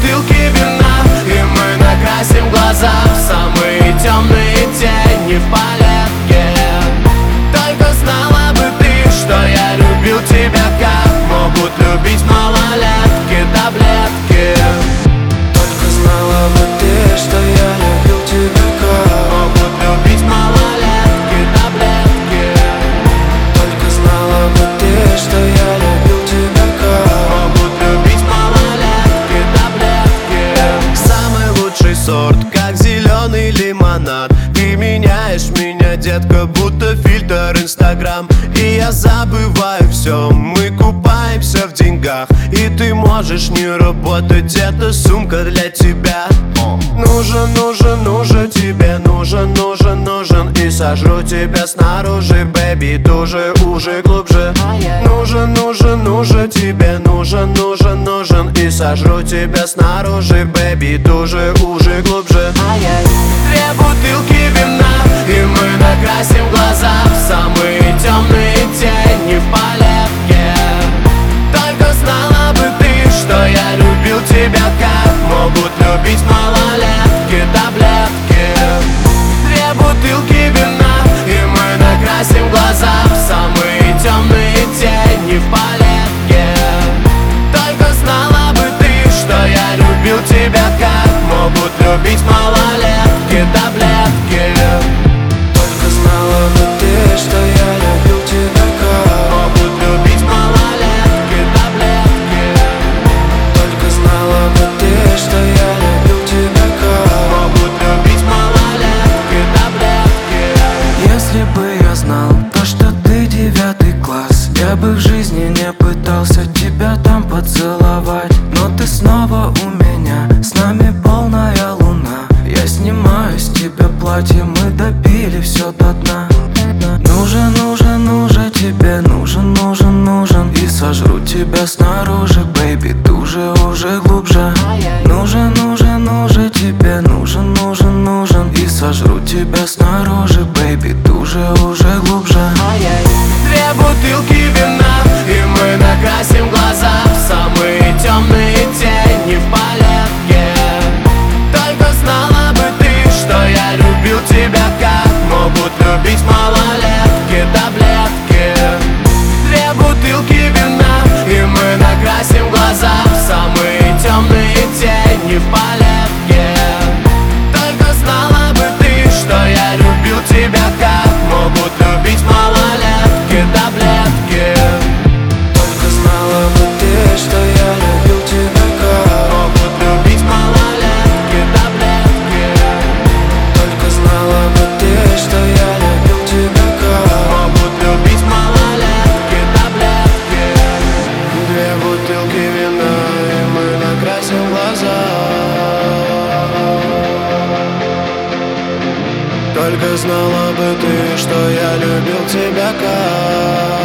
бутылки вина, и мы накрасим глаза в самые темные тени в палетке. Только знала бы ты, что я любил тебя, как могут любить малолетки таблетки. Только знала бы ты, что я любил тебя, как могут любить малолетки таблетки. Только знала бы ты, что я любил тебя, как могут любить малолетки таблетки. Самый лучший сорт, как зеленый лимонад. Ты меняешь меня, детка, будто фильтр Инстаграм. И я забываю все, мы купаемся в деньгах. И ты можешь не работать, это сумка для тебя. Нужен, нужен, нужен тебе, нужен, нужен, нужен. И сожру тебя снаружи, бэби, туже, уже, глубже. Нужен, нужен, нужен тебе, нужен, нужен, нужен. И сожру тебя снаружи, бэби, туже, уже, глубже. Две бутылки вина, и мы накрасим глаза в самые темные тени в палетке. Только знала бы ты, что я любил тебя, как могут любить малолетки таблетки. Две бутылки вина, и мы накрасим глаза в самые темные тени в палетке. Только знала бы ты, что я любил тебя, как могут любить малолетки таблетки. Только знала бы ты, что я любил тебя, как могут любить малолетки таблетки. Только знала бы ты, что я любил тебя, как могут любить малолетки таблетки. Если бы я знал то, что ты 9 класс, я бы в жизни не пытался тебя там поцеловать. Но ты снова у меня, с нами полная луна. Я снимаю с тебя платье, мы допили все до дна. Нужен, нужен, нужен тебе, нужен, нужен, нужен. И сожру тебя снаружи, бэйби, туже, уже, глубже. Нужен, нужен, нужен тебе, нужен, нужен, нужен. И сожру тебя снаружи, бэйби, туже, уже, глубже. Две бутылки вина, и мы накрасим глаза в самые темные тени в палетке. Только знала бы ты, что я любил тебя, как могут любить малолетки таблетки. Две бутылки вина, и мы накрасим глаза в самые темные тени в палетке. Только знала бы ты, что я любил тебя, как могут любить малолетки таблетки. Только знала бы ты, что я любил тебя, как могут любить малолетки таблетки. Только знала бы ты, что я любил тебя, как могут любить малолетки таблетки. Две бутылки вина, и мы накрасим глаза. Только знала бы ты, что я любил тебя, как